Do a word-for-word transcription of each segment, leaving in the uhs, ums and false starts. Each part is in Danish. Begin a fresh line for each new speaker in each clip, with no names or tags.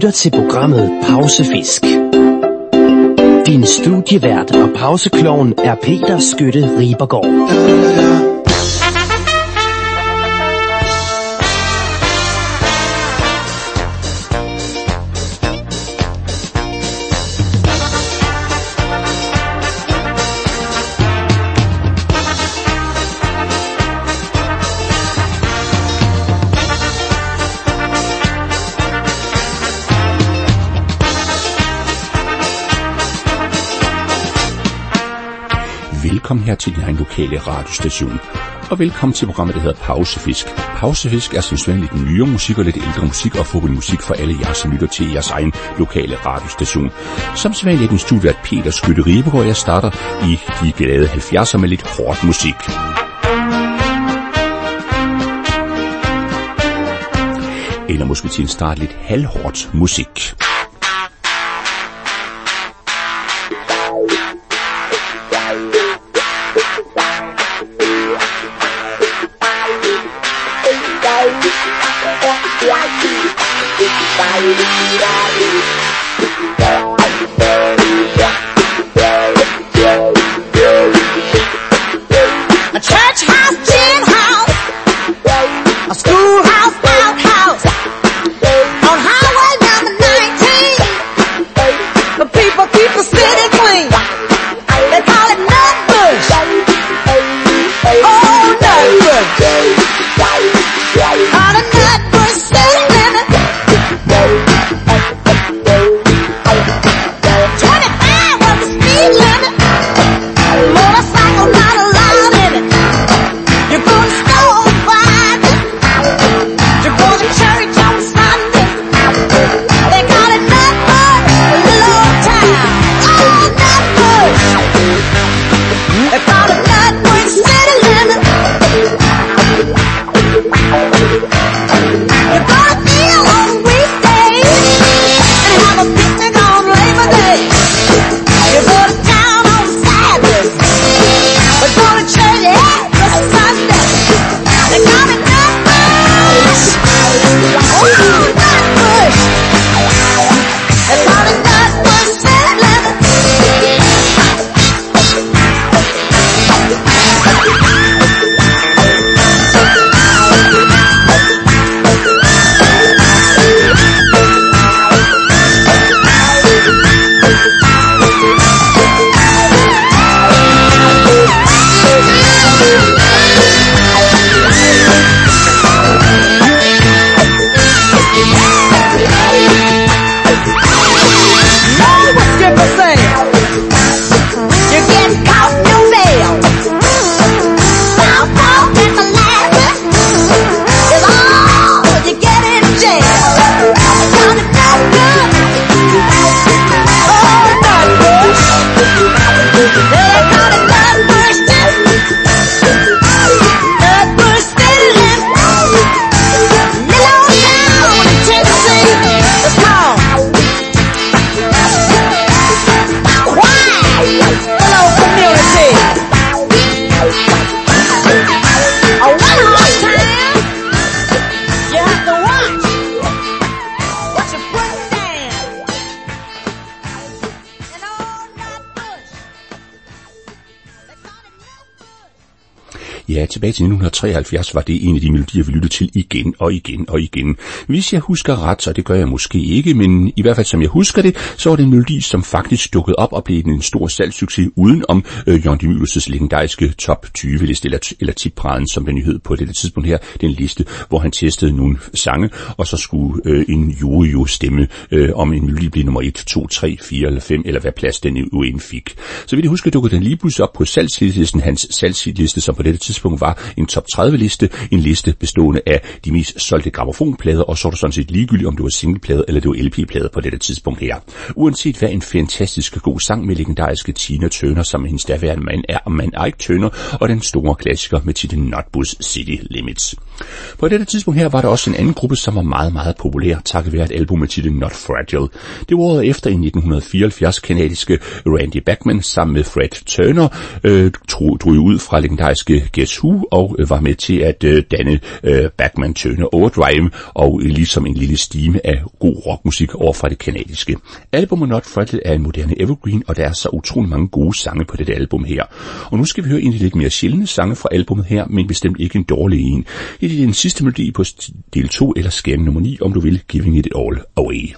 lytter til programmet Pausefisk. Din studievært og pauseklovn er Peter Skytte Ribergaard.
Velkommen her til din egen lokale radiostation, og velkommen til programmet, der hedder Pausefisk. Pausefisk er som sædvanligt lidt nyere musik og lidt ældre musik og fodbold musik for alle jer, som lytter til jeres egen lokale radiostation. Som sædvanligt er den studie Peter Skytte Ribergaard, og jeg starter i de glade halvfjerdser med lidt hårdt musik. Eller måske til en start lidt halvhårdt musik.
A church house, gym house, a schoolhouse, outhouse, on highway number nineteen. The people keep the city clean. They call it Nutbush. Oh, Nutbush. On a Nutbush city limit. twenty-five was the speed limit. Motorcycle not allowed in it. You're gonna store five. You're going to church on Sunday. They call it Nutbush, a little old town. Oh, Nutbush. They call it Nutbush city limit. You're gonna feel on weekdays and have a picnic on Labor Day. You go to town on Saturdays, but go to church every Sunday. They call it Nutbush. Oh, Nutbush. They call it Nutbush city limit. Know what people say. You're getting caught in your mail. Southpaw and molasses is all you get in jail. Call it Nutbush. Oh, Nutbush. They call it Nutbush too. Nutbush city limit. Little old town in Tennessee. It's called Quiet Little Community. A one-horse town. You have to watch what you put down. And all Nutbush. They call it Nutbush.
Ja, tilbage til nitten treoghalvfjerds var det en af de melodier, vi lyttede til igen og igen og igen. Hvis jeg husker ret, så det gør jeg måske ikke, men i hvert fald som jeg husker det, så var det en melodi, som faktisk dukkede op og blev en stor salgssucces uden om øh, Jørgen de Mylius' legendariske top tyve liste, eller, eller tippraden, som den hed på dette tidspunkt her, den liste, hvor han testede nogle sange, og så skulle øh, en jury jo stemme, øh, om en melodi blev nummer et, to, tre, fire eller fem, eller hvad plads den jo end fik. Så vidt jeg husker, dukkede den lige pludselig op på salgslisten, hans salgsliste, som på dette tidspunkt var en top tredive liste, en liste bestående af de mest solgte gramofonplader, og så var det sådan set ligegyldigt, om det var singleplade eller det var L P-plade på dette tidspunkt her. Uanset hvad en fantastisk god sang med legendariske Tina Turner, som hendes daværende mand er, og man Ike Turner, og den store klassiker med titlen Nutbush City Limits. På dette tidspunkt her var der også en anden gruppe, som var meget, meget populær, takket være et album med titlen Not Fragile. Det var året efter i nitten fireoghalvfjerds kanadiske Randy Bachman sammen med Fred Turner øh, drog, drog ud fra legendariske Guess Who og øh, var med til at øh, danne øh, Bachman Turner Overdrive og øh, ligesom en lille stime af god rockmusik over fra det kanadiske. Albumet Not Fragile er en moderne evergreen, og der er så utrolig mange gode sange på dette album her. Og nu skal vi høre en af de lidt mere sjældne sange fra albumet her, men bestemt ikke en dårlig en. Det er den sidste melodi på del to eller skæring nummer ni, om du vil, Giving It All Away.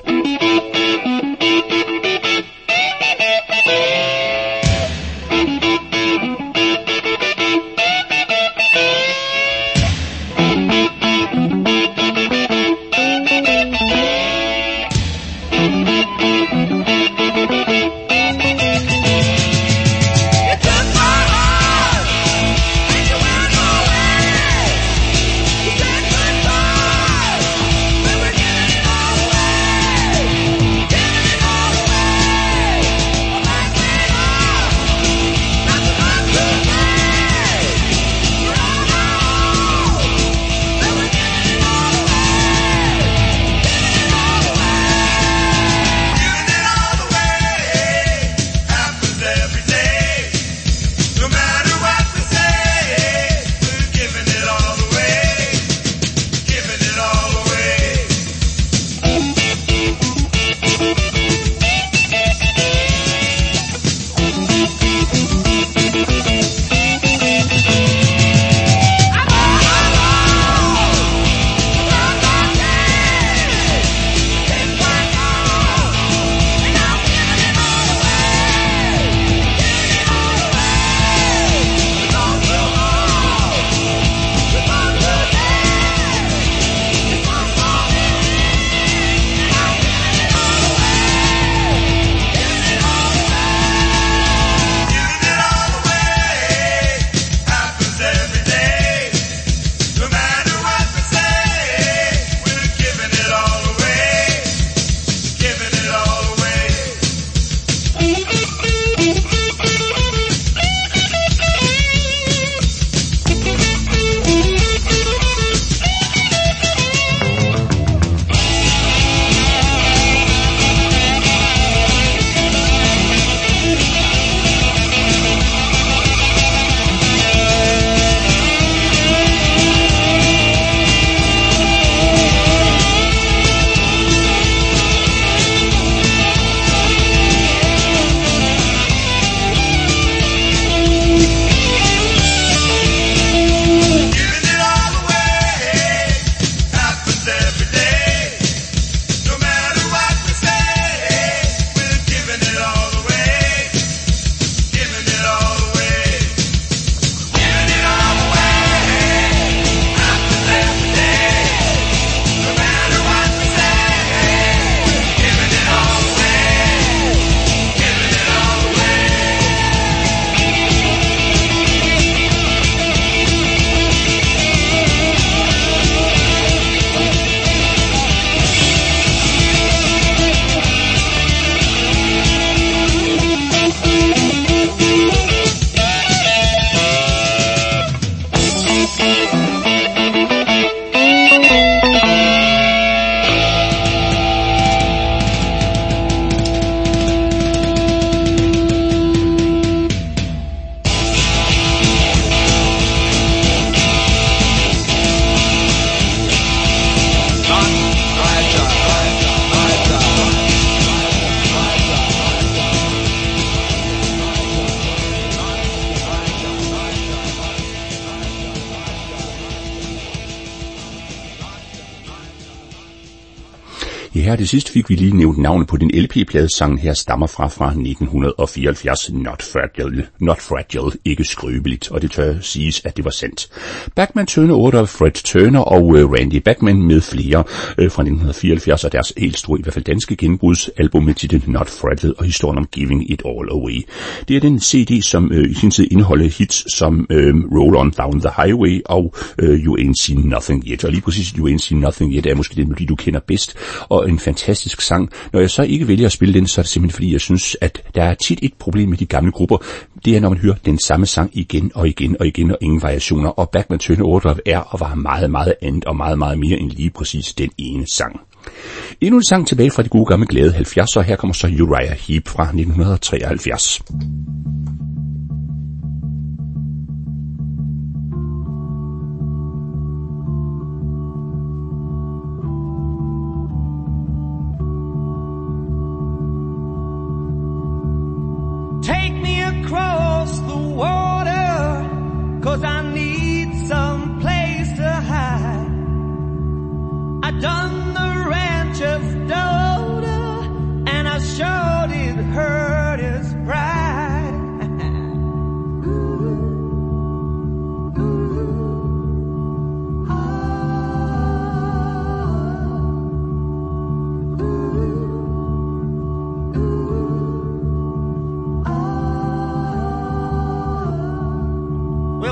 Ja, her det sidste fik vi lige nævnt navnet på den L P-plade. Sangen her stammer fra fra nitten fireoghalvfjerds. Not Fragile, not fragile, ikke skrøbeligt, og det tør siges, at det var sandt. Bachman Turner Overdrive, Fred Turner og uh, Randy Bachman med flere uh, fra nitten fireoghalvfjerds, og deres helt store, i hvert fald danske genbrudsalbum med titlen Not Fragile og historien om Giving It All Away. Det er den C D, som uh, i sin tid indeholder hits som uh, Roll On Down the Highway og uh, You Ain't Seen Nothing Yet. Og lige præcis You Ain't Seen Nothing Yet er måske den melodi, du kender bedst, og en fantastisk sang. Når jeg så ikke vælger at spille den, så er det simpelthen fordi, jeg synes, at der er tit et problem med de gamle grupper. Det er, når man hører den samme sang igen og igen og igen, og ingen variationer. Og Bachman Turner Overdrive er og var meget, meget andet og meget, meget mere end lige præcis den ene sang. Endnu en sang tilbage fra de gode gamle glade halvfjerdser, og her kommer så Uriah Heep fra nitten treoghalvfjerds.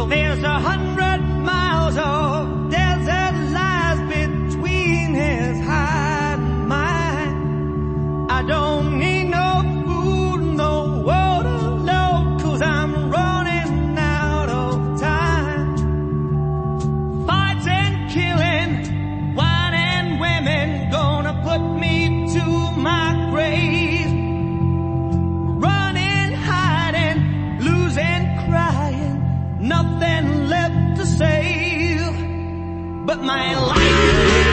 Well, there's a hundred miles of desert lies between his heart and mine. I don't need no food, no water, no, 'cause I'm running out of time. Fights and killing, wine and women, gonna put me to my grave. Running, hiding, losing, crying, nothing left to save but my life.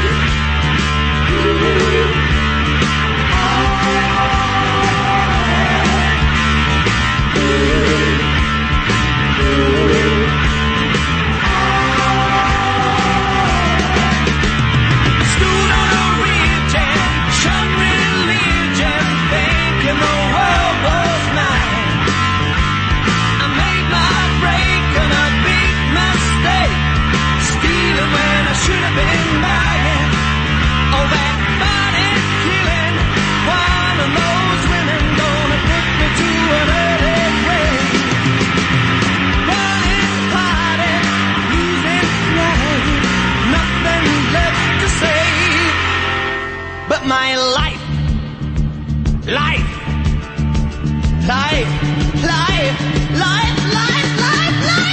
Stood on a ridge and shunned religion, thinking the world was mine. I made my break and a big mistake, stealing when I should have been buying. Oh, that fighting, killing, one of those women gonna put me to an early grave. Running, hiding, losing, crying, nothing left to save but my life, life, life, life, life, life, life, life,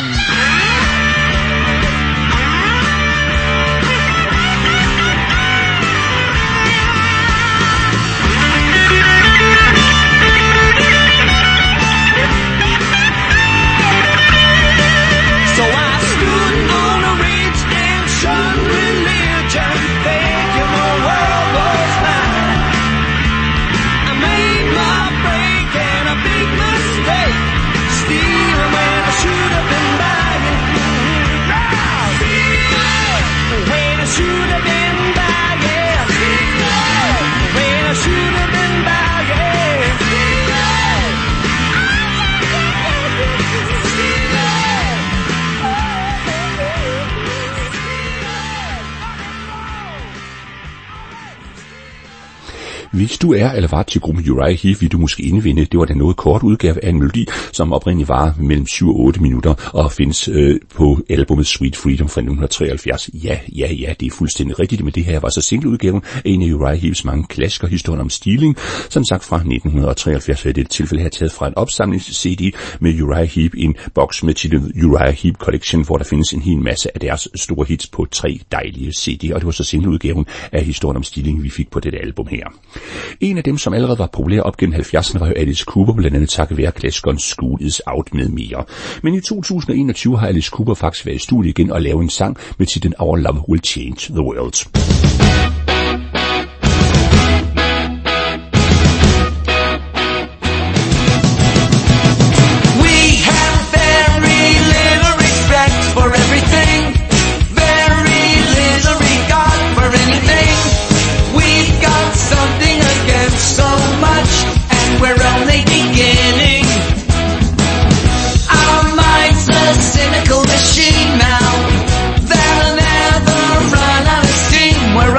So I stood on a ridge and shunned religion, thinking the world was mine. I made my break and a big mistake, stealing when I should have been buying. When I should have been buying. When I should have been buying.
Hvis du er eller var til gruppen Uriah Heep, vil du måske indvinde, det var den noget kort udgave af en melodi, som oprindeligt var mellem syv og otte minutter og findes øh, på albumet Sweet Freedom fra nitten treoghalvfjerds. Ja, ja, ja, det er fuldstændig rigtigt, men det her var så singleudgaven af en af Uriah Heeps mange klassiker, historien om stealing, som sagt fra nitten treoghalvfjerds, og i dette tilfælde her taget fra en opsamlings-C D med Uriah Heep, en boks med titlen Uriah Heep Collection, hvor der findes en hel masse af deres store hits på tre dejlige C D'er, og det var så singleudgaven af historien om stealing, vi fik på dette album her. En af dem, som allerede var populær op gennem halvfjerdserne, var Alice Cooper, blandt andet takket være klassikeren School Is Out med mere. Men i to tusind og enogtyve har Alice Cooper faktisk været i studiet igen og lavet en sang med titlen Our Love Will Change the World.
Machine now, that'll never run out of steam. We're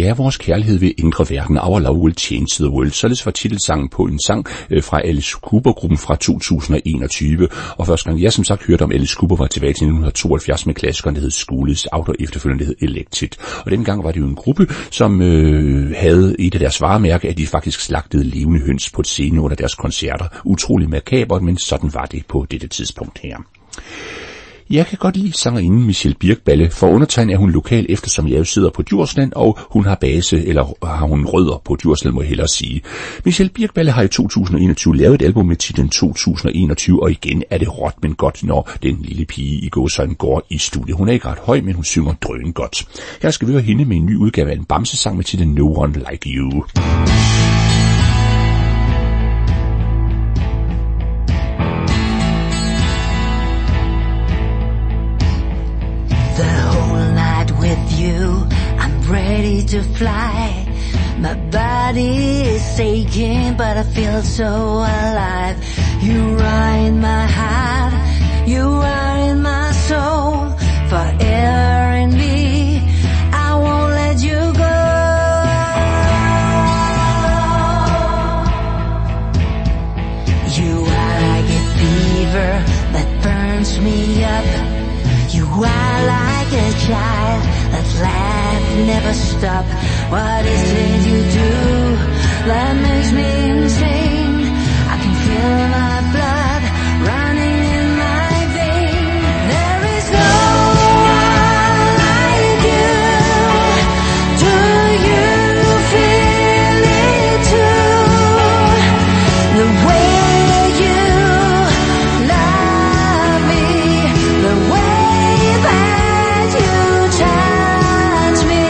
ja, vores kærlighed vil ændre verden. Our love will change the world. Således var titelsangen på en sang øh, fra Alice Cooper-gruppen fra to tusind og enogtyve. Og første gang jeg som sagt hørte om Alice Cooper var tilbage til nitten tooghalvfjerds med klassikeren, der hed School's Out, og efterfølgende hed Elected. Og dengang var det jo en gruppe, som øh, havde et af deres varemærker, at de faktisk slagtede levende høns på et scene under deres koncerter. Utrolig makabert, men sådan var det på dette tidspunkt her. Jeg kan godt lide sangerinden Michelle Birkballe. For undertegnet er hun lokal, eftersom jeg jo sidder på Djursland, og hun har base, eller har hun rødder på Djursland, må jeg hellere sige. Michelle Birkballe har i to tusind og enogtyve lavet et album med titlen to tusind og enogtyve, og igen er det råt, men godt, når den lille pige i gåseøjne går i studiet. Hun er ikke ret høj, men hun synger drøn godt. Her skal vi høre hende med en ny udgave af en bamsesang med titlen No One Like You.
Ready to fly. My body is aching, but I feel so alive. You are in my heart, you are in my soul, forever in me. I won't let you go. You are like a fever that burns me up. You are like a child that laugh never stop. What is it you do that makes me insane? I can feel my blood running in my vein. There is no one like you. Do you feel it too? The way you love me, the way that you touch me.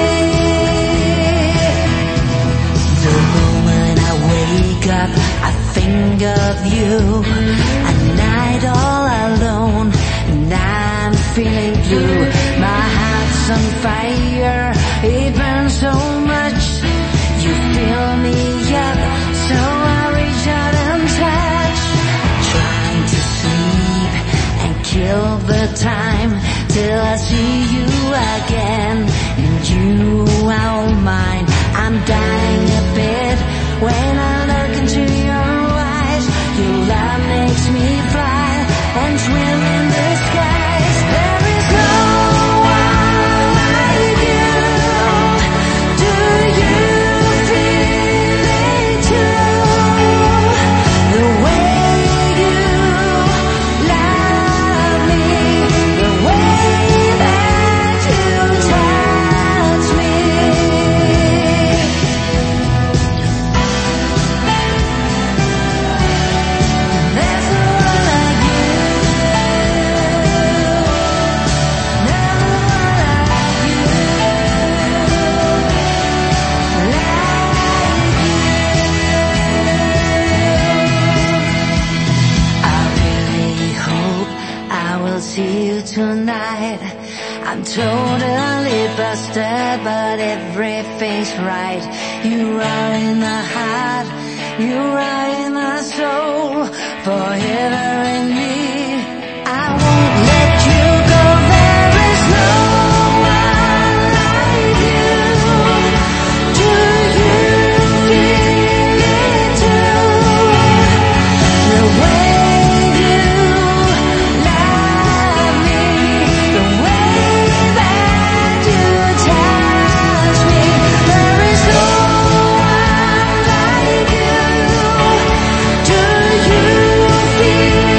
The moment I wake up, I think of you. A night all alone, and I'm feeling blue. My heart's on fire, it burns so much. You fill me up, so I reach out and touch. Trying to sleep and kill the time till I see you again, and you are all mine. I'm dying a bit when I look into your eyes. Your love makes me fly and swim in the skies. There is no one like you. Do you feel it too? The way you love me, the way that you touch me. There's no one like you. No one like you. I really hope I will see you tonight. I'm totally busted, but everything's right. You are in my heart, you are in my soul, forever in me. I won't let you go. There is no one like you. Do you feel it too? The way you love me, the way that you touch me. There is no one like you. Do you feel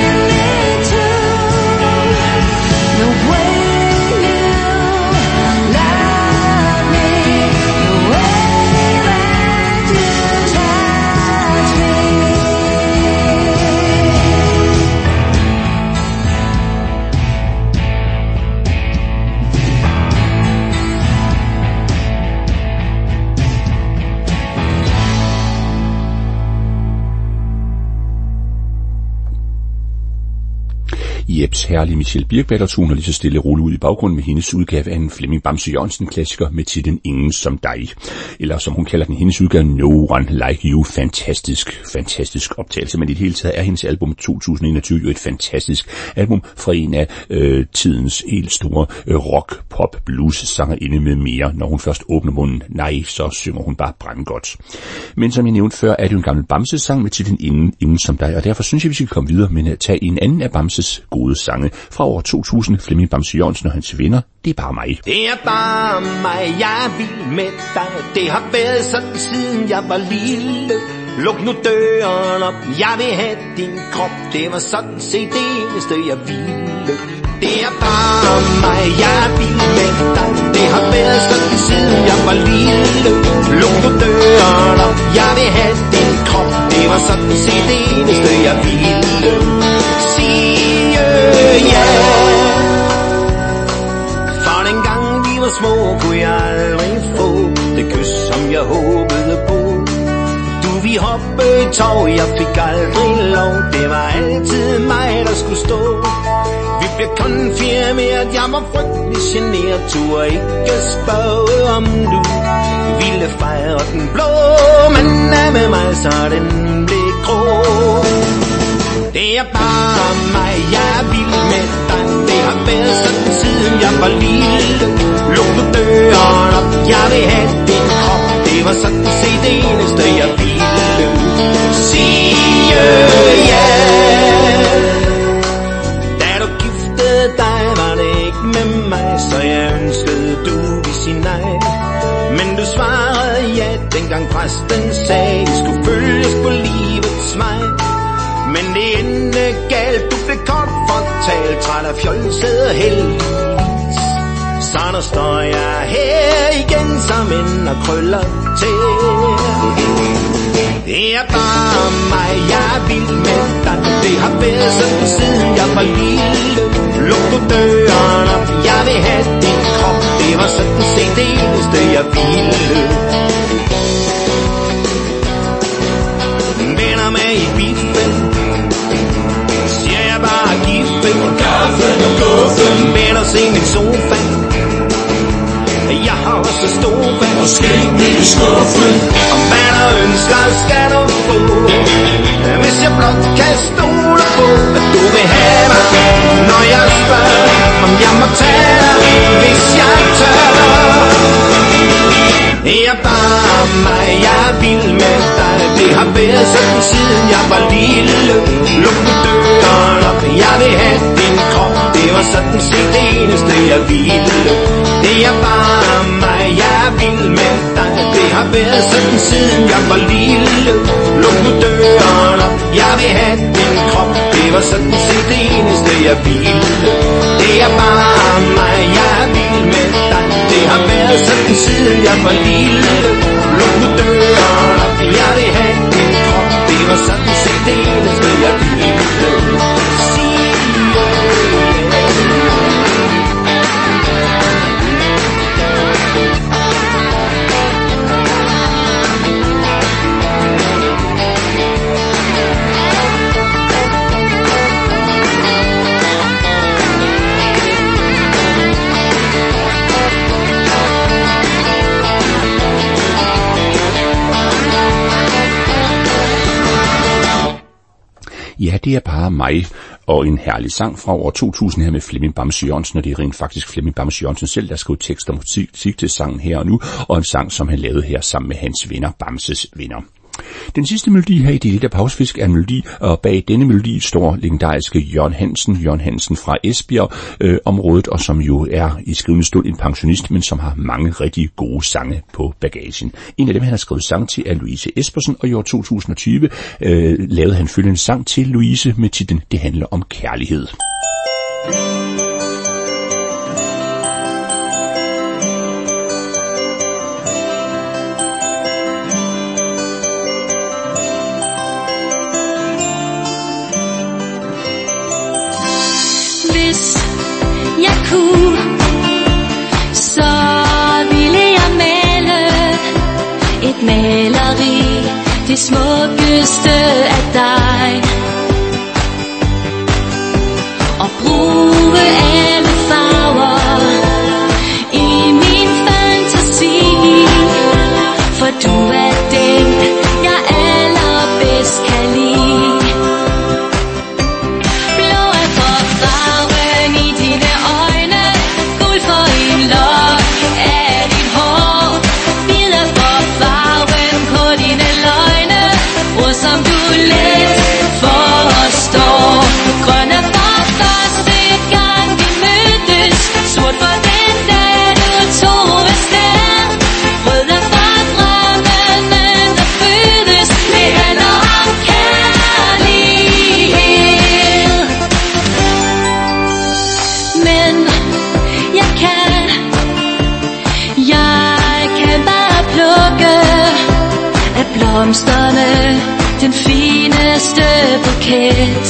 Jeps herlige Michelle Birkbatter toner lige så stille og roligt ud i baggrunden med hendes udgave af en Flemming Bamse Jørgensen-klassiker med titlen Ingen som dig. Eller som hun kalder den, hendes udgave No One Like You. Fantastisk, fantastisk optagelse. Men i det hele taget er hendes album to tusind og enogtyve jo et fantastisk album fra en af øh, tidens helt store øh, rock, pop, blues sangerinde med mere. Når hun først åbner munden, nej, så synger hun bare brandgodt. Men som jeg nævnte før, er det jo en gammel Bamse-sang med titlen Ingen, Ingen som dig. Og derfor synes jeg, vi skal komme videre med at tage en anden af Bamses gode sange fra år to tusind. Flemming Bamse Jørgensen og hans venner. Det er bare mig.
Det er bare mig, jeg er vild med dig. Det har været sådan siden jeg var lille. Luk nu døren op, jeg vil have din krop. Det var sådan set det eneste jeg ville. Det er bare mig, jeg er vild med dig. Det har været sådan siden jeg var lille. Luk nu døren op, jeg vil have din krop. Det var sådan set det eneste jeg ville. Sige ja. For den gang vi var små, kunne jeg aldrig få det kys, som jeg håbede på. Du vi hoppe i tog, jeg fik aldrig lov. Det var altid mig, der skulle stå. Vi blev kun fire med, at jeg var frygtelig generet. Turde ikke spørge, om du ville fejre den blå. Men er med mig, så den blev grå. Det er bare mig, jeg er vild med dig. Det har været sådan siden jeg var lille. Luk nu døren op, jeg vil have din krop. Det var sådan set det eneste jeg ville. Sige ja. Da du giftede dig, var det ikke med mig. Så jeg ønskede du ville sige nej. Men du svarede ja, dengang præsten sagde I skulle følges på livets vej. Men det endte galt, du blev kort fortalt, træt af fjolset heldigvis. Så nu står jeg her igen som en og krøller til. Det er bare mig, jeg er vild med dig. Det har været sådan siden jeg var lille. Luk nu døren op, jeg vil have din krop. Det var sådan set det eneste jeg ville. Venner med i biffen, siger jeg bare giffen. Kaffen og guffen, venner se min sofa. Jeg har også stofa og skæg i skuffen. Og hvad der ønsker skal du få. Hvis jeg blot kan stole på, at du vil have mig. Når jeg spørger, om jeg må tage dig, hvis jeg tør. Det er bare mig, jeg er vild med dig. Det har været sådan siden jeg var lille. Luk nu døren op, jeg vil have din krop. Det var sådan set det eneste jeg ville. Det er bare mig, jeg er vild med dig. Det har været sådan siden jeg var lille. Luk nu døren op, jeg vil have din krop. Det var sådan set det eneste jeg ville. Det er bare mig, jeg er vild med dig. Det har været sådan siden jeg var lille. Luk nu døren op, jeg vil have din krop. Det var sådan set det eneste jeg ville.
Ja, det er bare mig, og en herlig sang fra år to tusind her med Flemming Bamse Jørgensen, og det er rent faktisk Flemming Bamse Jørgensen selv, der skrev tekst og musik til sangen her og nu, og en sang, som han lavede her sammen med hans venner, Bamses venner. Den sidste melodi her i Det Lille Pausefisk er en melodi, og bag denne melodi står legendariske Jørgen Hansen, Jørgen Hansen fra Esbjerg-området, øh, og som jo er i skrivende stund en pensionist, men som har mange rigtig gode sange på bagagen. En af dem, han har skrevet sang til, er Louise Espersen, og i år to tusind og tyve øh, lavede han følgende sang til Louise med titlen Det handler om kærlighed.
Så ville jeg male et maleri, det smukkeste af dig, og den fineste buket.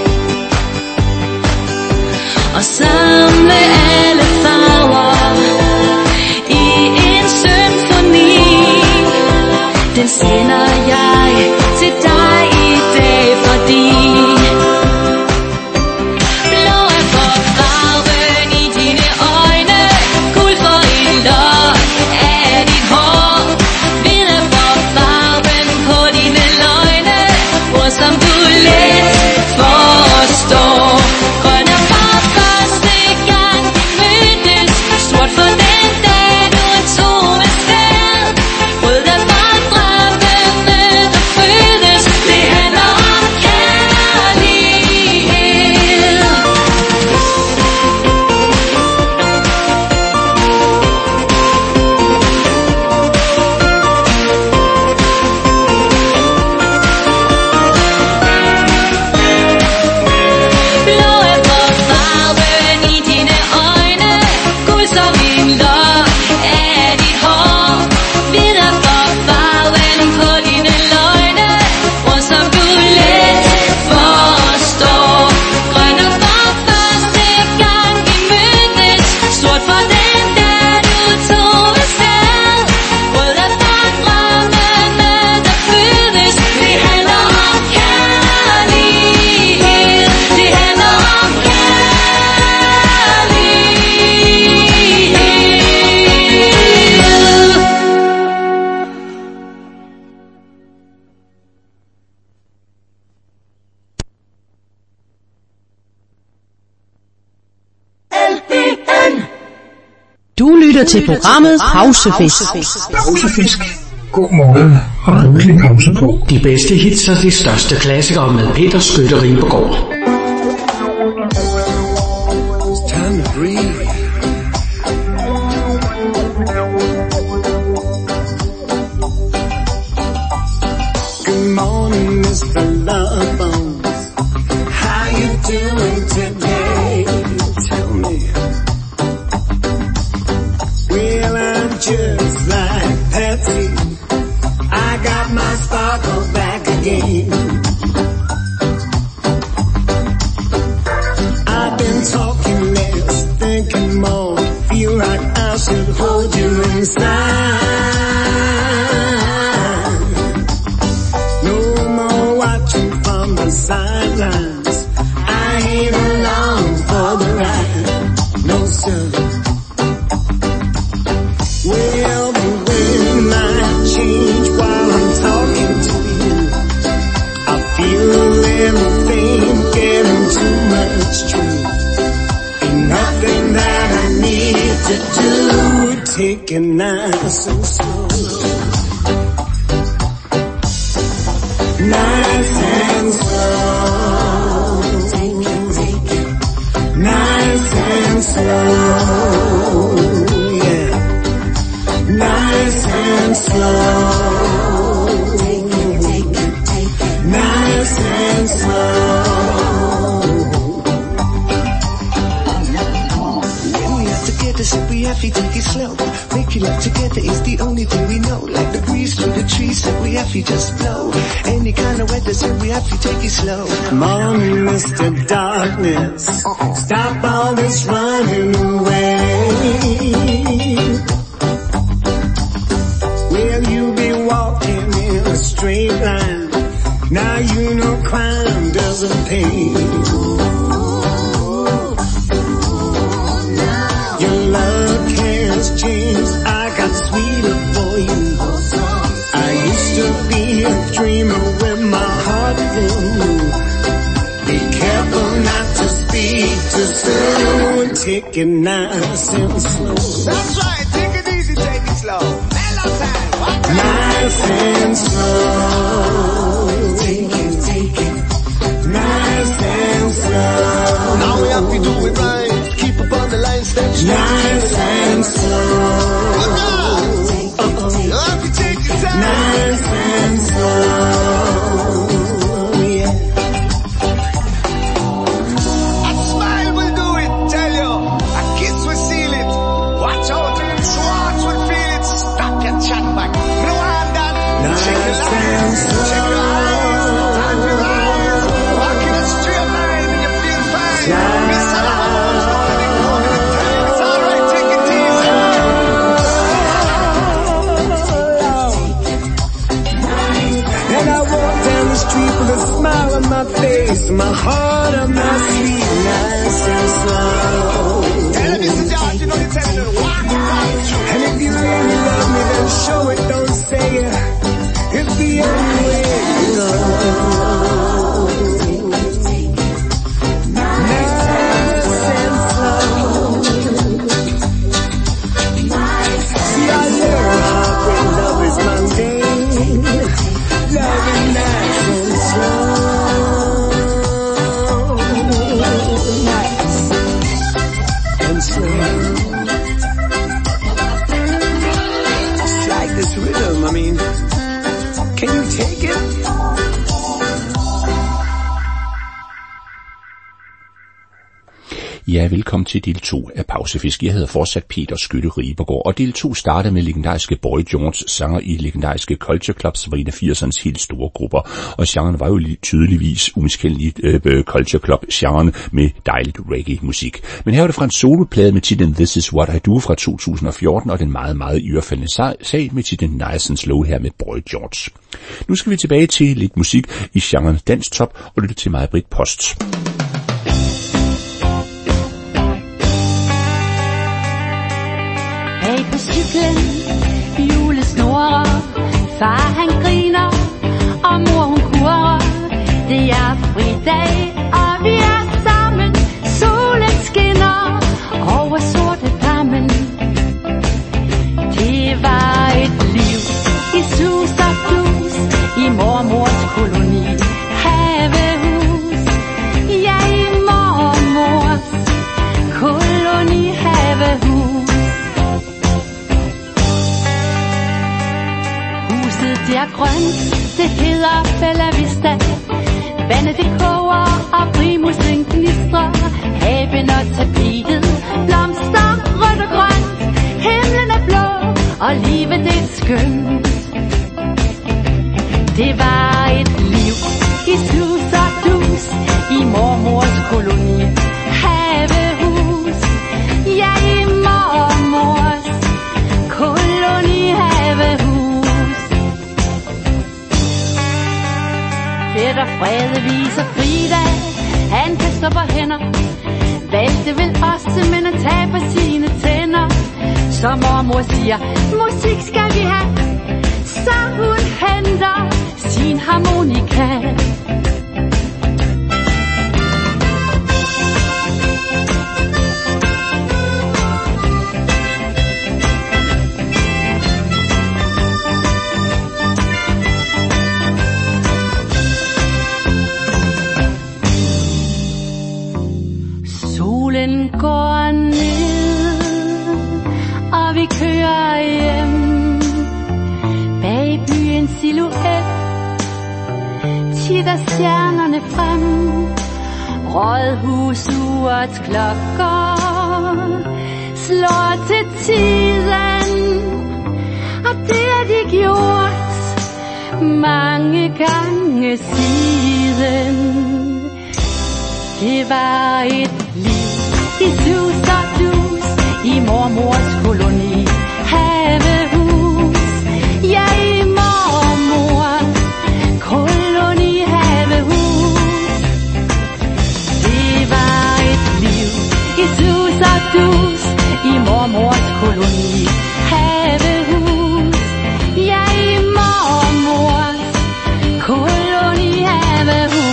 Og sammen med alle farver i en symfoni, den sender jeg til dig i dag, fordi blå er for farven i dine øjne, guld for en lok af dit hår, hvid er for farven på dine løgne, ord som du let forstår. Grøn er for første gang vi mødtes, sort for den dag du tog afsted. Rød er for drømmene der fødes, det handler om kærlighed. Blå er for farven i dine øjne, guld som en lok af dit hår, hvid er for farven på dine løgne, ord som du let forstår. Grøn er for første gang vi mødtes, sort for den dag du tog afsted. Rød er for drømmene der fødes, det handler om kærlighed, det handler om
Du lytter til programmet Pausefisk.
Pausefisk. God morgen og rødlig pause på.
De bedste hits og de største klassikere med Peter Skytte Ribergaard.
It's time to breathe. Good morning, mister Lovebones. How you doing today? Tell me. Well, I'm just like Patsy. I got my sparkle back again. I've been talking less, thinking more. Feel like I should hold you inside. No more watching from the sidelines. I ain't along for the ride. No, sir. Well, the wind might change while I'm talking to you. I feel everything getting too much true. Ain't nothing that I need to do. Take it nice and slow. Nice and slow. Take it, take it. Nice and slow. Yeah. Nice and slow. Take it, take it, take it. Nice and slow.
When we are together, so we have to take it slow. Making love together is the only thing we know. Like the breeze through the trees, so we have to just blow. Any kind of weather, so we have to take it slow.
Come on, Mister Darkness. Stop all this running away. Will you be walking in a straight line? Now you know crime doesn't pay. Your luck has changed. I got sweeter for you. I used to be a dreamer with my heart full. Be careful not to speak too soon. Take it nice and slow.
That's right, take it easy, take it slow. Mellow time, what time?
Nice and slow. Take it, take it. Nice and slow.
Now we have to do it right. Keep up on the line, step straight.
Nice and slow.
Look out. You have to take your time.
Nice and slow. Yeah.
A smile will do it, tell you. A kiss will seal it. Watch out, Schwartz will feel it. Stop your chat back. No hand that.
Nice
Check your
and
lines. Check your place my heart on my sweet, nice and slow. And if you George, you know you're telling it, walk it right. And if you really love me, then show it, don't say it. It's the only way to go. Nice and slow. See, I learned how great love is mundane. Loving nice and slow. Nice and slow. Just like this rhythm, I mean, can you take it?
Ja, velkommen til del to af Pausefisk. Jeg hedder fortsat Peter Skytte Ribergaard, og del to starter med legendariske Boy George, sanger i legendariske Culture Club, som var en af firsernes helt store grupper. Og genren var jo tydeligvis umiskendeligt øh, Culture Club-genren med dejligt reggae-musik. Men her var det fra en soloplade med titlen This Is What I Do fra to tusind og fjorten, og den meget, meget ørefaldende sag med titlen Nice and Slow her med Boy George. Nu skal vi tilbage til lidt musik i genren danstop og lytte til Maj-Britt Post.
På cyklen, julesnorer, far han griner, og mor hun kurrer. Det er fridag, og vi er sammen, solen skinner over sorte pammen. Det var et liv i sus og dus, i mormors koloni, havehus. Ja, i mormors koloni, havehus. Det er grønt, det hedder Bella Vista. Vandet det koger, og primusen gnistrer. Haven og tapetet, blomster rødt og grønt. Himlen er blå, og livet det er skønt. Det var et liv i sus og dus, i mormors koloni, havehus. Ja, i mormors koloni, havehus. Peter Frede viser Frida, han kan stå på hænder. Valgte vel også, men han taber sine tænder. Så mormor siger, musik skal vi have. Så hun henter sin harmonika. Solen går ned, og vi kører hjem. Bag byens silhuet titter stjernerne frem. Rådhusurets klokker slår til tiden, og det har de gjort mange gange siden. Det var et liv i sus og dus, i mormors koloni, havehus. Ja, i mormors koloni, havehus. Det var et liv i sus og dus, i mormors koloni, havehus. Ja, i mormors koloni, havehus.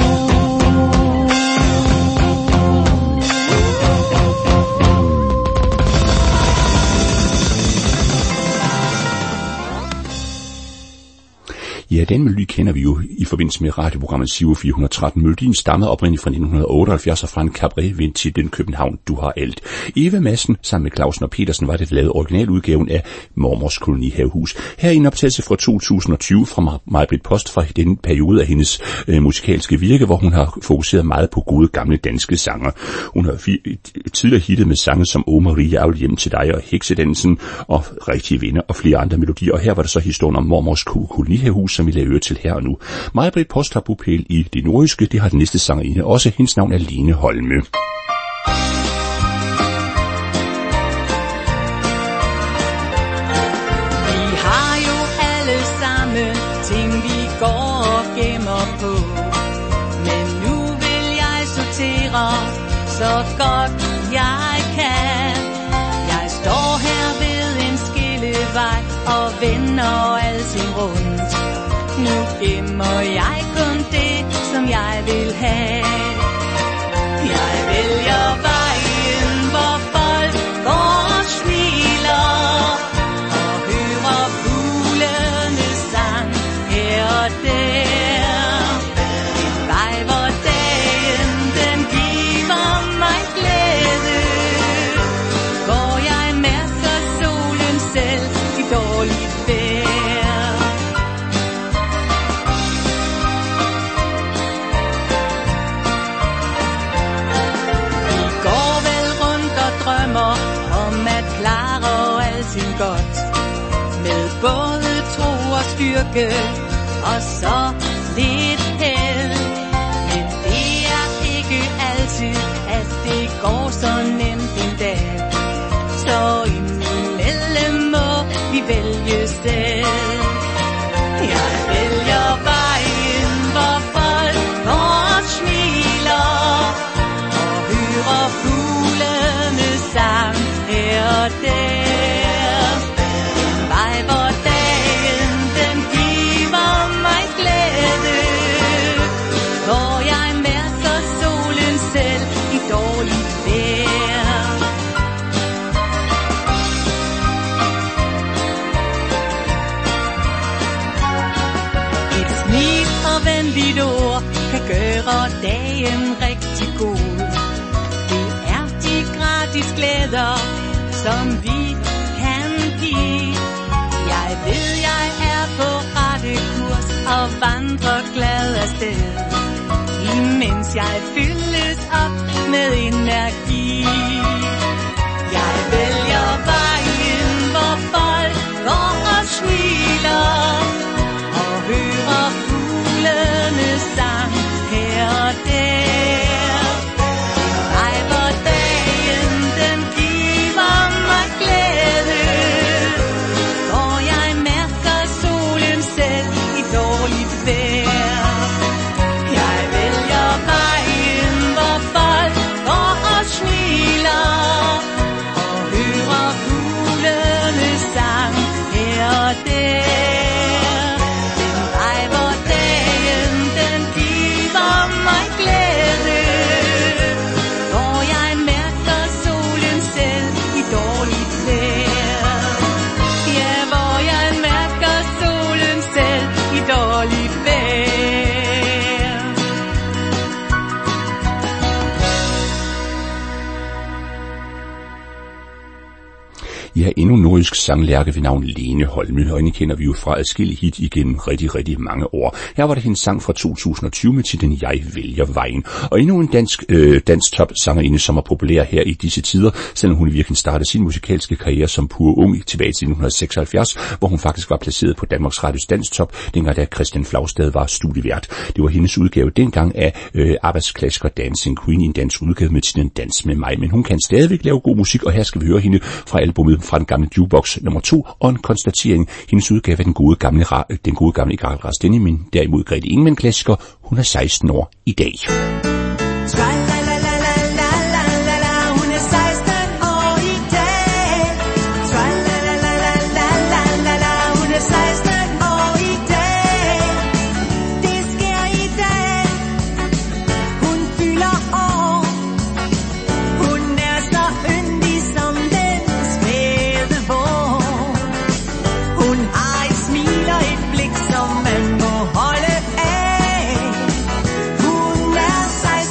Ja, den melodi kender vi jo i forbindelse med radioprogrammet Sivo fire hundrede og tretten. Melodien stammer oprindeligt fra nitten otteoghalvfjerds og fra en cabaret til den København, du har alt. Eva Madsen sammen med Clausen og Petersen var det lavet originaludgaven af Mormors kolonihavehus. Her er en optagelse fra to tusind og tyve fra Maj-Britt Post fra den periode af hendes øh, musikalske virke, hvor hun har fokuseret meget på gode gamle danske sanger. Hun har tidligere hittet med sange som O Maria, jeg vil hjem til dig og Heksedansen og Rigtige Venner og flere andre melodier. Og her var der så historien om Mormors kolonihavehus, som vi lader øre til her og nu. Maj-Britt Post har bopæl i det nordjyske, det har den næste sangerinde også. Hendes navn er Lene Holme.
Vi har jo alle sammen ting vi går og gemmer på, men nu synger så godt jeg kan. Jeg står her ved en skillevej og vender alting rundt. Nu gemmer jeg kun det, som jeg vil have. Jeg vælger vejen, hvor folk går og smiler og hører fuglenes sang her og der. En vej, hvor dagen den giver mig glæde. Hvor jeg mærker solen selv i dårligt vejr. Vi går vel rundt og drømmer om at klare alting godt. Med både tro og styrke og så lidt held. Men det er ikke altid, at det går så nemt en dag. Så indimellem må vi vælge selv. Jeg vælger vejen, hvor folk går og smiler og hører fuglenes sang her og der. En vej, hvor dagen den giver mig glæde. Hvor jeg mærker solen selv i dårligt vejr. Et smil og venligt ord kan gøre dagen rigtig god. Det er de gratis glæder, som vi kan give. Jeg ved, jeg er på rette kurs og vandrer glad afsted, imens jeg fyldes op med energi. Jeg vælger vejen, hvor folk går og smiler og hører fuglenes sang her og der. En vej, hvor dagen den giver mig glæde. Hvor jeg mærker solen selv i dårligt vejr. Jeg vælger vejen, hvor folk går og smiler og hører fuglenes sang her og der. En vej, hvor dagen den giver mig glæde. Hvor jeg mærker solen selv i dårligt vejr. Ja, hvor jeg mærker solen selv i dårligt vejr.
Ja, endnu en nordisk sanglærke ved navn Lene Holme, og hende kender vi jo fra adskillige hit igennem rigtig, rigtig mange år. Her var det hendes sang fra to tusind og tyve med titlen Jeg vælger vejen. Og endnu en dansk, øh, dansk top sangerinde, som er populær her i disse tider, selvom hun i virkeligheden startede sin musikalske karriere som pur ung tilbage til nitten seksoghalvfjerds, hvor hun faktisk var placeret på Danmarks Radios Danstop, dengang da Christian Flagstad var studievært. Det var hendes udgave dengang af øh, arbejdsklassiker Dancing Queen i en dansk udgave med titlen Dans med mig. Men hun kan stadigvæk lave god musik, og her skal vi høre hende fra albumet fra den gamle jukebox nummer to, og en konstatering. Hendes udgave af den gode gamle, den gode gamle Garel Rasteni, men derimod Grete Ingemann klassiker. Hun er seksten år i dag.
Som man må holde af. Hun er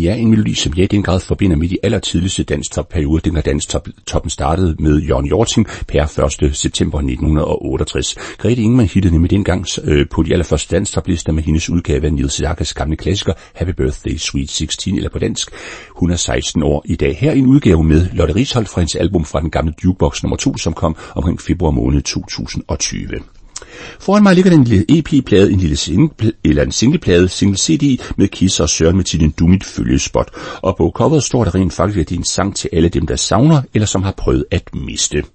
Ja, en melodi, som jeg i den grad forbinder med de allertidligste danstop-perioder, dengang danstoppen startede med Jørgen Hjorting per første september nitten otteogtres. Grete Ingemann hittede nemlig dengang øh, på de allerførste danstoplister med hendes udgave af Niels Jackas gamle klassiker Happy Birthday Sweet seksten, eller på dansk hun er seksten år i dag. Her en udgave med Lotte Risholdt fra hendes album fra den gamle Jukebox nummer to, som kom omkring februar måned to tusind og tyve. Foran mig ligger den lille E P-plade, en lille single, eller en singleplade, single C D med Kisser og Søren med titlen Du mit følgespot. Og på coveret står der rent faktisk, at det er en sang til alle dem, der savner, eller som har prøvet at miste.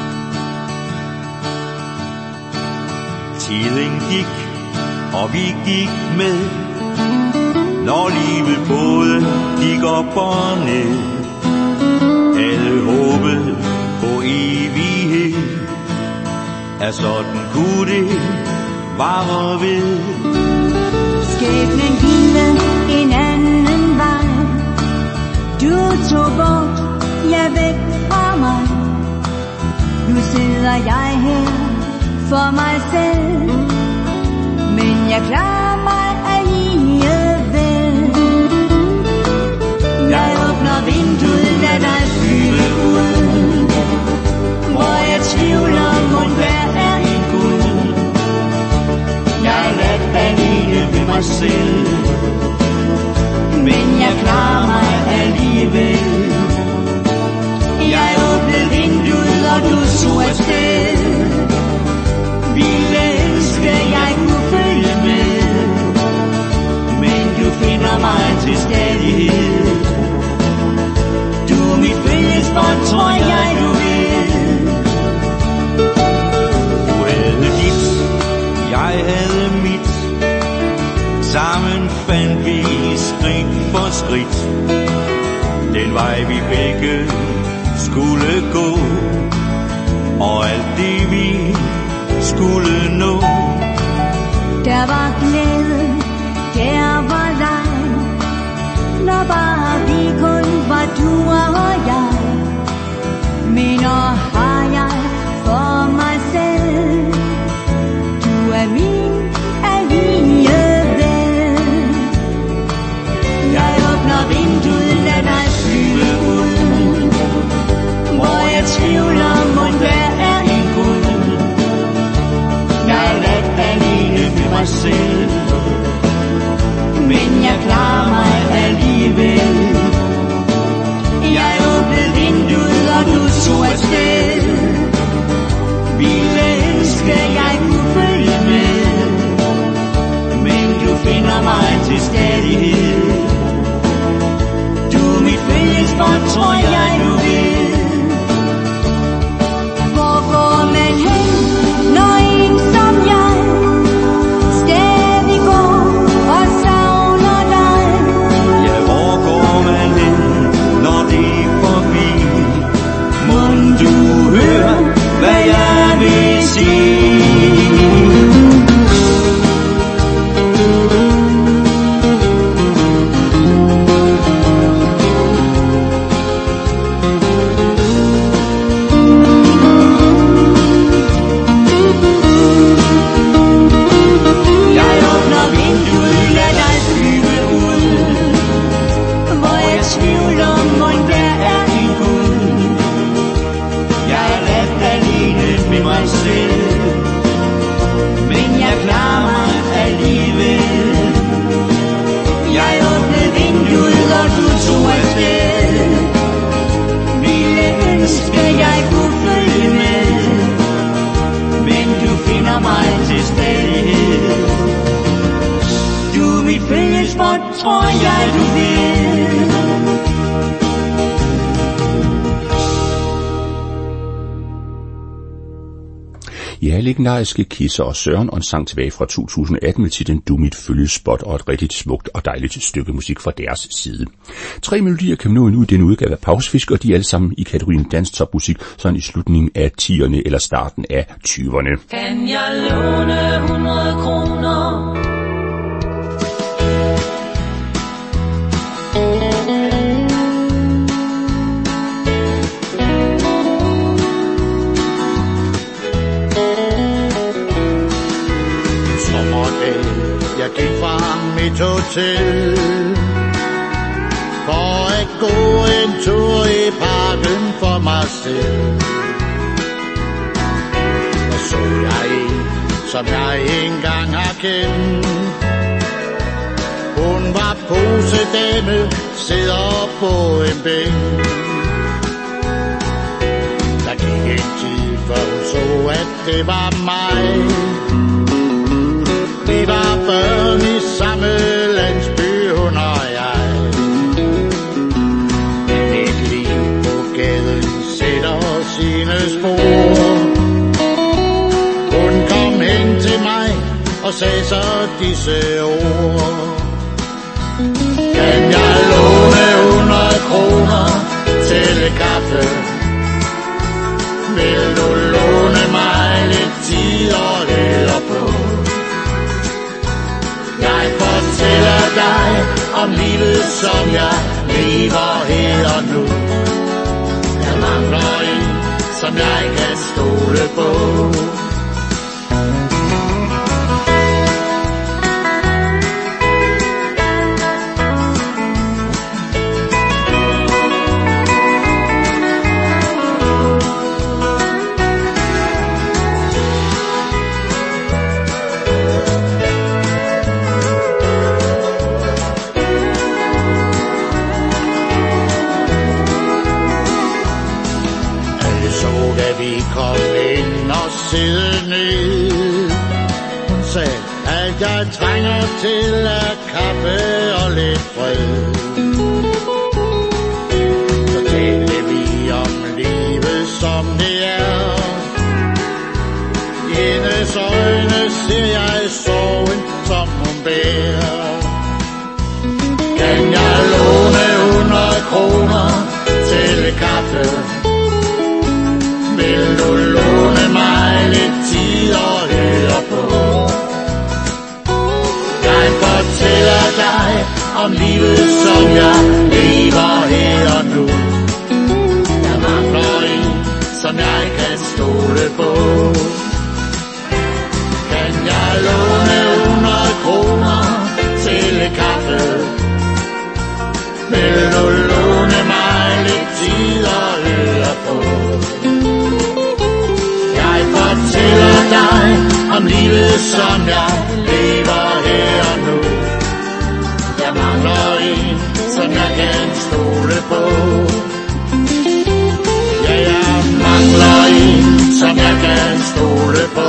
Tiden gik, og vi gik med, når livet både gik op og ned. Havde håbet på evighed, at sådan kunne det vare ved.
Skæbnen ville en anden vej. Du tog bort, jeg væk fra mig. Nu sidder jeg her for mig selv, men jeg klarer mig alligevel. Jeg åbner vinduet, lad dig flyve ud, hvor jeg tvivler, mon hver er en Gud. Jeg er ladt alene ved mig selv, men jeg klarer mig alligevel. Jeg åbnede vinduet, og du tog afsted. Ville ønske, jeg kunne følge med, men du finder mig til stadighed. Du er mit følgespot, tror jeg du ved.
Du havde dit, jeg havde mit, sammen fandt vi skridt for skridt den vej vi begge skulle gå, og alt det vi skulle nå.
Der var glæde, der var leg, når bare vi kun var du og jeg. Minder har jeg for mig selv, du er min alligevel. Jeg åbner vinduet, lad dig flyve ud, hvor jeg tvivler, mon hver er en Gud. Jeg er ladt alene ved mig selv, men jeg klarer mig alligevel. Jeg åbnede vinduet, og du tog afsted. Ville ønske, jeg kunne følge med, men du finder mig til stadighed. Du er mit følgespot, tror jeg du ved. Hvor går man hen, når en som jeg stadig går og savner dig?
Ja, hvor går man hen, når det er forbi? Mon du hører, hvad jeg vil sige? Tror jeg du vil.
Ja, legendariske Kisser og Søren, og en sang tilbage fra to tusind atten med titlen Du mit følgespot, og et rigtig smukt og dejligt stykke musik fra deres side. Tre melodier kan nå en ud i denne udgave af Pausefisk, og de er alle sammen i kategorien danstopmusik, sådan i slutningen af tierne eller starten af tyverne.
Kan jeg låne hundrede kroner?
Jeg gik fra mit hotel,
gå en tur i parken for mig selv. Og så jeg en, som jeg engang har kendt. Hun var posedame, sidder på en bænk. Der gik en tid, før hun så, at det var mig. Vi var børn i samme landsby, hun og jeg. Men et liv på gaden sætter sine spor. Hun kom hen til mig og sagde så disse ord. Kan jeg låne hundrede kroner til kaffe? Vil du låne mig lidt tid og høre på? Jeg fortæller dig om livet, som jeg lever her og nu. Jeg mangler en, som jeg kan stole på. Jeg trænger til at kaffe og lidt fred. Så talte vi om livet som det er. I hendes øjne ser jeg sorgen som hun bærer. Kan jeg låne hundrede kroner til kaffe? Vil du låne mig lidt tid og høre på? Jeg fortæller dig om livet, som jeg lever her og nu. Jeg mangler en, som jeg kan stole på. Kan jeg låne hundrede kroner til kaffe? Vil du låne mig lidt tid og høre på? Jeg fortæller dig om livet, som jeg lever her og nu. Jeg mangler en, som jeg kan stole på. Ja, jeg mangler en, som jeg kan stole på.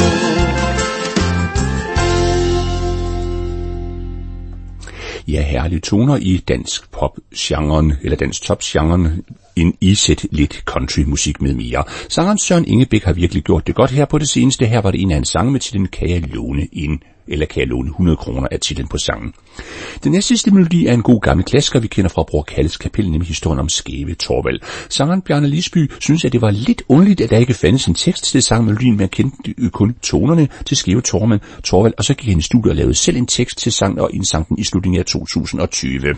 Ja, herlige toner i dansk pop-genren, eller dansk top-genren, en isæt lidt country-musik med mere. Sangeren Søren Ingebæk har virkelig gjort det godt her på det seneste. Her var det en af hans sange med titlen Kan jeg låne en, eller kan jeg låne hundrede kroner af titlen på sangen. Den næste sidste melodi er en god gammel klassiker, vi kender fra Bror Kalles Kapel, nemlig historien om Skæve Torvald. Sangeren Bjarne Lisby synes, at det var lidt underligt, at der ikke fandtes en tekst til sangmelodien, men kendte kun tonerne til Skæve Torvald, og så gik han i studiet og lavede selv en tekst til sangen og indsang den i slutningen af to tusind og tyve.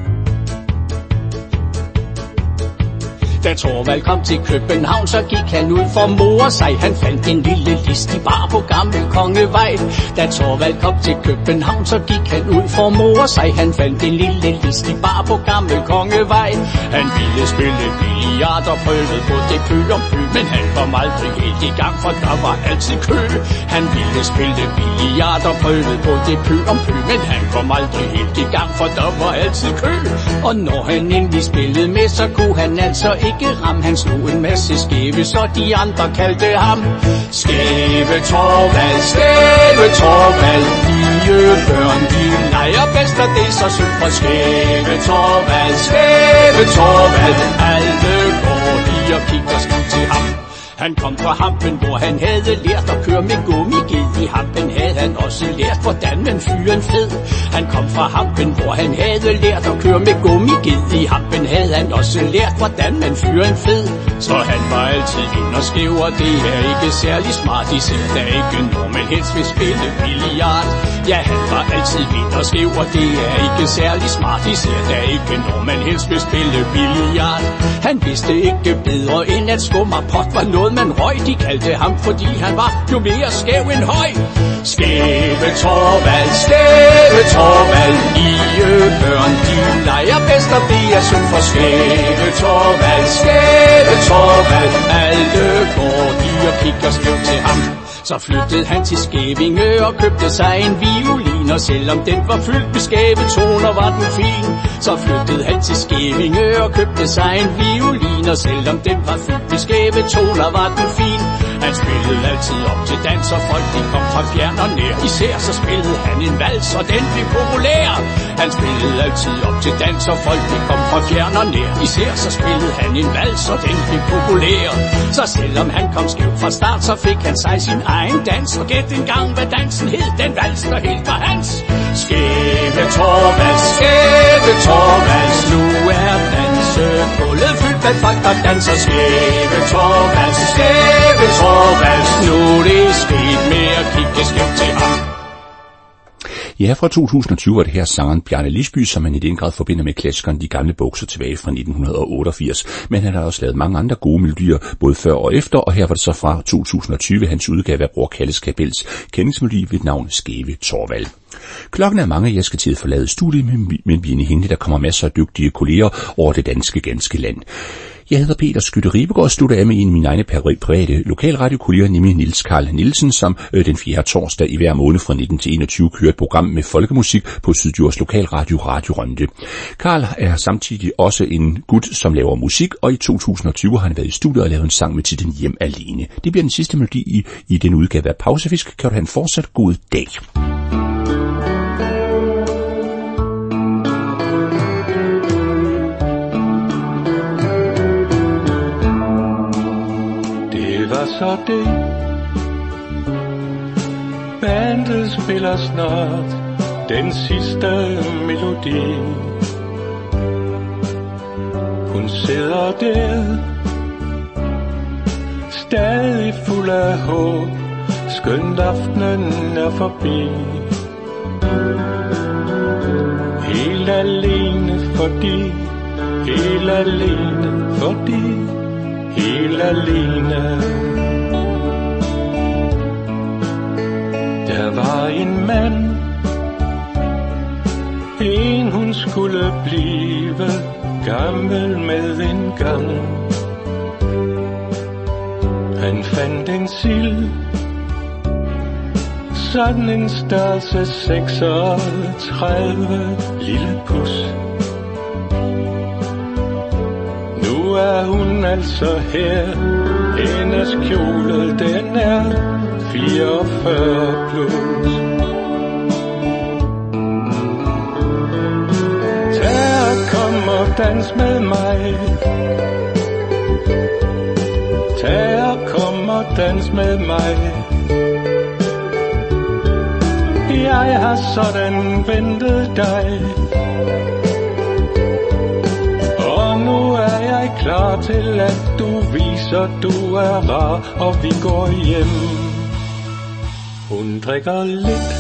Da Torvald kom til København, så gik han ud for mor sig. Han fandt en lille listig bar på Gammel Kongevej. Da Torvald kom til København, så gik han ud for mor sig. Han fandt en lille listig bar på Gammel Kongevej. Han ville spille billiard og prøvede på det kø om kø, men han kom aldrig helt i gang, for der var altid kø. Han ville spille billiard og prøvede på det kø om kø, men han kom aldrig helt i gang, for der var altid kø. Og når han endelig spillede med, så kunne han altså ikke ikke ram. Han slog en masse skæve, så de andre kaldte ham Skæve Torvald, Skæve Torvald. Fire børn, de leger bedst, og det er så synd for Skæve Torvald, Skæve Torvald. Alle går lige og kigger skam til ham. Han kom fra Hampen, hvor han havde lært at køre med gummiged. I Hampen havde han også lært, hvordan man fyrer en fed. Han kom fra Hampen, hvor han havde lært at køre med gummiged. I Hampen havde han også lært, hvordan man fyrer en fed. Så han var altid ind og skæv, og det er ikke særlig smart. Især der ikke når man helst vil spille billiard. Ja, han var altid vind og skæv, og det er ikke særlig smart. Især der ikke når man helst vil spille billiard. Han vidste ikke bedre end at skummerpot var noget brød man røg. De kaldte ham, fordi han var jo mere skæv end høj. Skæve Torvald, skæve Torvald, lille børn, de leger bedst, og det er synd for skæve Torvald, skæve Torvald. Alle går de og kigger skævt til ham. Så flyttede han til Skævinge og købte sig en violin, og selvom den var fyldt med skæve toner, var den fin. Så flyttede han til Skævinge og købte sig en violin, og selvom den var fyldt med skæve toner, var den fin. Han spillede altid op til dans, og folk de kom fra fjern og nær. Især så spillede han en vals, og den blev populær. Han spillede altid op til dans, og folk de kom fra fjern og nær. Især så spillede han en vals, og den blev populær. Så selvom han kom skævt fra start, så fik han sig sin egen dans. Og gæt en gang, hvad dansen hed, den vals, der helt var hans. Skæve Torvald, skæve Torvald, nu er dansegulvet fyldt med folk, der danser. Skæve Torvald, skæve Torvald, nu er det sket med at kigge skævt til ham.
Ja, fra to tusind og tyve var det her sangeren Bjarne Lisby, som man i den grad forbinder med klassikeren De Gamle Bukser tilbage fra nitten otteogfirs. Men han har også lavet mange andre gode melodier, både før og efter, og her var det så fra to tusind og tyve hans udgave af Bror Kalles Kapels kendingsmelodi ved navn Skæve Torvald. Klokken er mange, jeg skal til at forlade studiet, men vi er inde i der kommer masser af dygtige kolleger over det danske ganske land. Jeg hedder Peter Skytte Ribegaard og slutter af med en af mine egne private lokalradiokolleger, nemlig Niels Carl Nielsen, som øh, den fjerde torsdag i hver måned fra nitten til enogtyve kører et program med folkemusik på Syddjurs Lokalradio Radio Rønde. Carl er samtidig også en gut, som laver musik, og i to tusind og tyve har han været i studiet og lavet en sang med titlen Hjem Alene. Det bliver den sidste melodi i, i den udgave af Pausefisk. Kan du have en fortsat god dag.
Så det bandet spiller snart den sidste melodi. Hun sidder der stadig fuld af håb, skønt aftenen er forbi. Helt alene fordi, helt alene fordi, helt alene. Der var en mand, en hun skulle blive, gammel med en gang. Han fandt en sild, sådan en størrelse seksogtredive, lille pus. Nu er hun altså her, hendes kjole den er fireogfyrre plus. Tag og kom og dans med mig. Tag og kom og dans med mig. Jeg har sådan ventet dig, og nu er jeg klar til at du viser du er rar, og vi går hjem. Hun drikker lidt,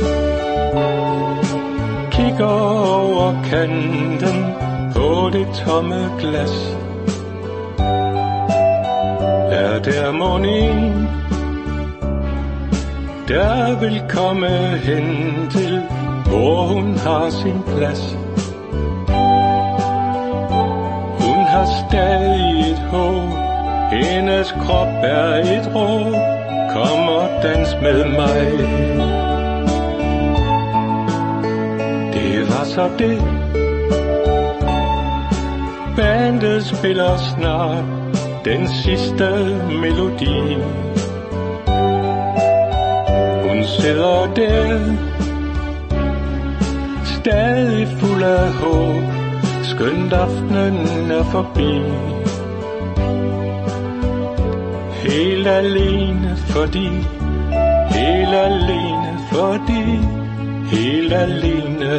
kigger over kanten på det tomme glas. Er der mon en, der vil komme hen til, hvor hun har sin plads? Hun har stadig et håb, hendes krop er et råb. Kom og dans med mig. Det var så det. Bandet spiller snart den sidste melodi. Hun sidder der stadig fuld af håb, skønt aftenen er forbi. Helt alene fordi, helt alene fordi, helt alene.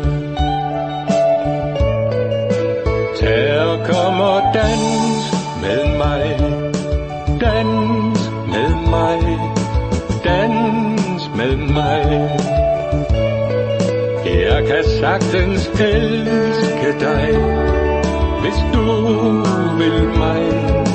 Tag og kom og dans med mig, dans med mig, dans med mig. Jeg kan sagtens elske dig, hvis du vil